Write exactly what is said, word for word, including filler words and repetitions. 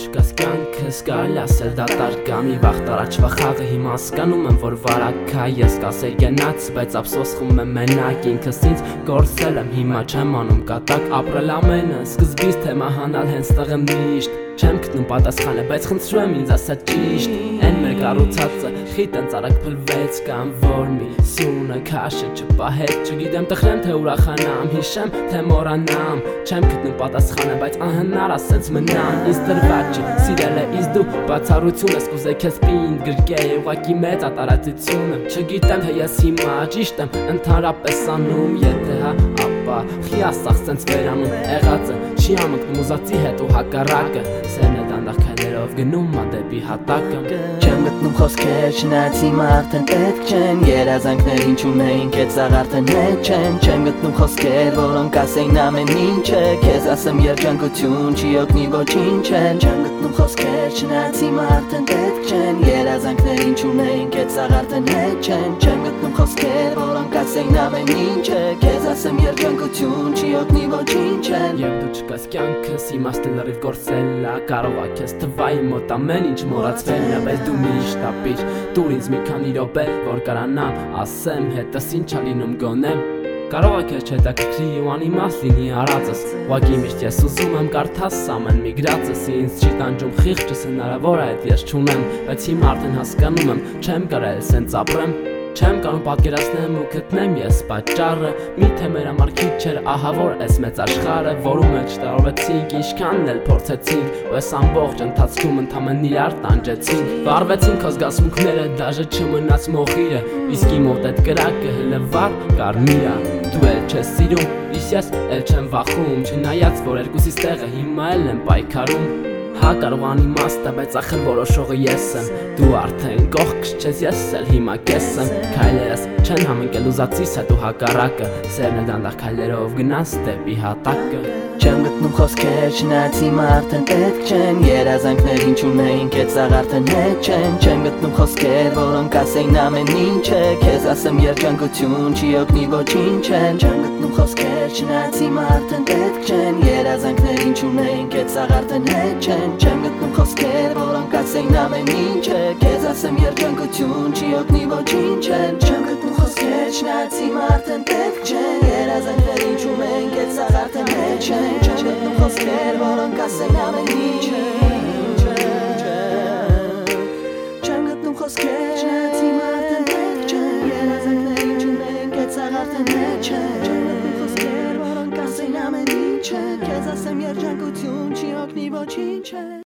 չկաս կյանքս կարելի ասել դատարկ կա մի վաղ տարածվա խաղը հիմա հասկանում եմ որ վարակ ա ես կասեի գնաց բայց ափսոս խմում եմ մենակ ինքս ինձ կորցրել եմ հիմա չեմ անում կատակ ապրել ամենը սկզբից թե մահանալ հենց տեղ եմ միշտ չեմ գտնում պատասխանը բայց խնդրում եմ ինձ ասա ճիշտ են մեր կառուցածը խիտ ընց արագ փլվեց կամ որ մի սյունը քաշը չպահեց չգիտեմ տխրեմ թե ուրախանամ հիշեմ թե մոռանամ չեմ գտնում պատասխանը բայց անհնար ասենց մնամ ինձ դրված չի սիրել է ինձ դու բացառություն ես կուզեի քեզ պինդ գրկեի ուղղակի մեծ ատարածությունը չգիտեմ թե ես հիմա ճիշտ եմ ընդհանրապես անում եթե հա ապա խիասախ սենց վերանում եղածը չի համընկնում ուզածի հետ ու հակառակը սերն է դանդաղ քայլերով գնում ա դեպի հատակը չեմ գտնում խոսքեր չնայած հիմա արդեն պետք չեն երազանքներ ինչ ունեինք էդ սաղ արդեն հետ չեն չեմ գտնում խոսքեր որոնք ասեին ամեն ինչը քեզ ասեմ երջանկություն չի օգնի ոչինչ են չեմ գտնում խոսքեր չնայած հիմա արդեն պետք չեն երազանքներ ինչ ունեինք էդ սաղ արդեն հետ չեն չեմ գտնում խոսքեր որոնք ասեին ամեն ինչը քեզ ասեմ երջանկություն չի օգնի ոչինչ են Եվ դու չկաս կյանքս իմաստը լրիվ գործել ա կարող ա քեզ թվայի մոտ ամեն ինչ մոռացվել ա բայց դու միշտ ապիր տուր ինձ մի քանի րոպե որ կարանամ ասեմ հետս ինչ ա լինում գոնե Կարող ա քեզ չհետաքրքրի ու անիմաստ լինի արածս Ուղղակի միշտ ես ուզում եմ կարդաս ամեն մի գրածս Ինձ չի տանջում խիղճս հնարավոր ա էդ ես չունեմ Բայց հիմա արդեն հասկանում եմ չեմ կարել սենց ապրեմ Չեմ կարող պատկերացնեմ ու գտնեմ ես պատճառը Միթե մեր համար քիչ էր ահա որ էս մեծ աշխարհը Որում էլ չտարվեցինք ինչքանն էլ փորձեցինք Ու էս ամբողջ ընթացքում ընդամենը իրար տանջեցինք Վարվեցին քո զգացմունքները դաժե չմնաց մոխիրը Իսկ իմ մոտ էդ կրակը հլը վառ կարմիր ա Դու էլ չես սիրում, իսկ ես էլ չեմ վախում Չնայած որ երկուսիս տեղը հիմա էլ եմ պայքարում Հա կարող անիմաստ է, բայց ախր որոշողը ես եմ Դու արդեն կողքս չես, ես էլ հիմա կես եմ Քայլերս չեն համընկել ուզածիս հետ ու հակառակը Սերն է դանդաղ քայլերով գնաս դեպի հատակը Չեմ գտնում խոսքեր չնայած հիմա արդեն պետք չեն երազանքներ ինչ ունեինք էդ սաղ արդեն հետ չեն չեմ գտնում խոսքեր որոնք ասեին ամեն ինչը քեզ ասեմ երջանկություն չի օգնի ոչինչ են չեմ գտնում խոսքեր չնայած հիմա արդեն պետք չեն երազանքներ ինչ ունեինք էդ սաղ արդեն հետ չեն չեմ գտնում խոսքեր որոնք ասեին ամեն ինչը քեզ ասեմ երջանկություն չի օգնի ոչինչ են չեմ գտնում խոսքեր չնայած հիմա արդեն պետք չեն երազանքներ ինչ ունեինք էդ սաղ արդեն հետ չեն Չեմ գտնում խոսքեր, որոնք ասեն ամեն ինչը Չեմ գտնում խոսքեր, չնայած հիմա արդեն պետք չեն երազանքներ ինչ ունենք էդ սաղ արդեն հետ չեն Չեմ գտնում խոսքեր, որոնք ասեն ամեն ինչը Քեզ ասեմ երջանկություն չի օգնի ոչինչ